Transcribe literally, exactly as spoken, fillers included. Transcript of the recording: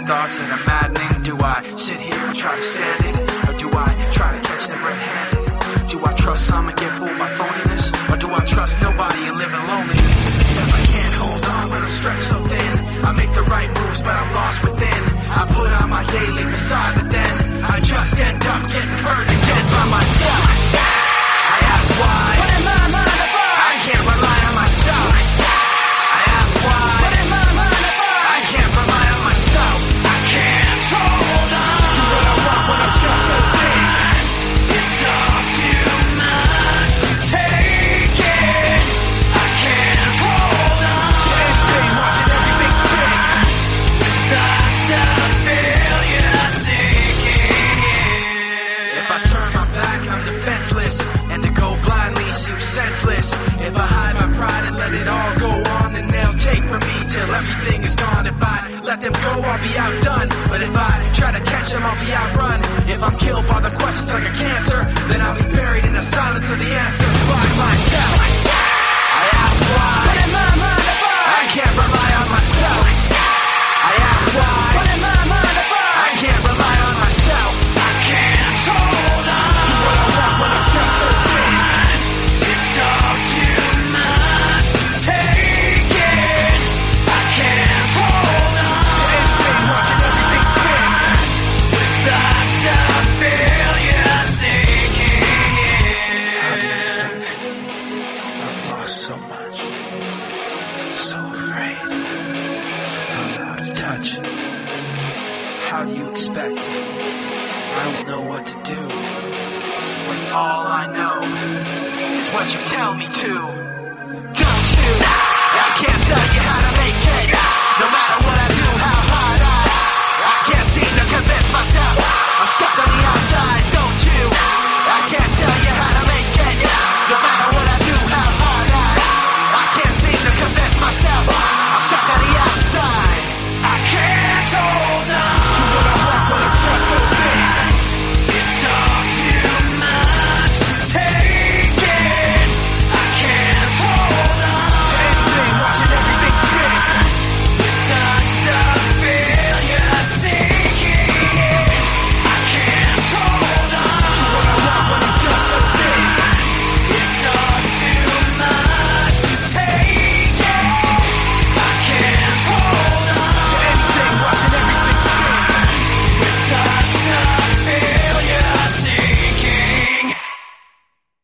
thoughts that are maddening. Do I sit here and try to stand it, or do I try to catch them red-handed? Do I trust some and get fooled by phoniness, or do I trust nobody and live in loneliness? Cause I can't hold on when I'm stretched so thin. I make the right moves but I'm lost within. I put on my daily facade, but then I just end up getting hurt again by myself. I ask why, but in my mind I find I can't rely on myself. I ask why, but in my mind I find I can't rely on myself. I can't hold on to what I want when I'm stretched so thin. It's all too much to take it. I can't hold on to anything, watching everything spin. Thoughts of failure sinking in. If I turn my back, I'm defenseless, and to go blindly seems senseless. If I hide my pride and let it all go on, then they'll take from me till everything is gone. If I let them go, I'll be outdone. But if I try to catch them, I'll be outrun. If I'm killed by the questions like a cancer, then I'll be buried in the silence of the answer by myself. I ask why, but in my mind I find I can't rely on myself. I ask why, but in my mind I find I can't rely on myself. I can't hold on to what I want when I'm stretched so thin. It's all too much to take it. I can't hold on to anything, watching everything spin. With thoughts of failure sinking in. How do you think? I've lost so much. So afraid. I'm out of touch. How do you expect I will know what to do when all I know is what you tell me to?